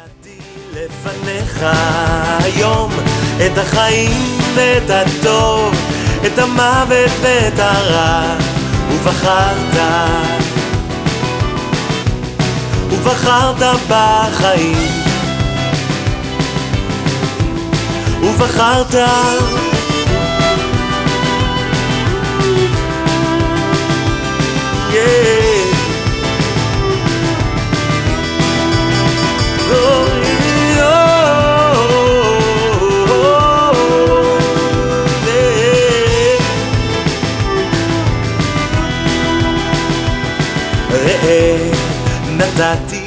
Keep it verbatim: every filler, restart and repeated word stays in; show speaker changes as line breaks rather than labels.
נתתי לפניך היום את החיים ואת הטוב, את המוות ואת הרע, ובחרת, ובחרת בחיים, ובחרת yeah. נתתי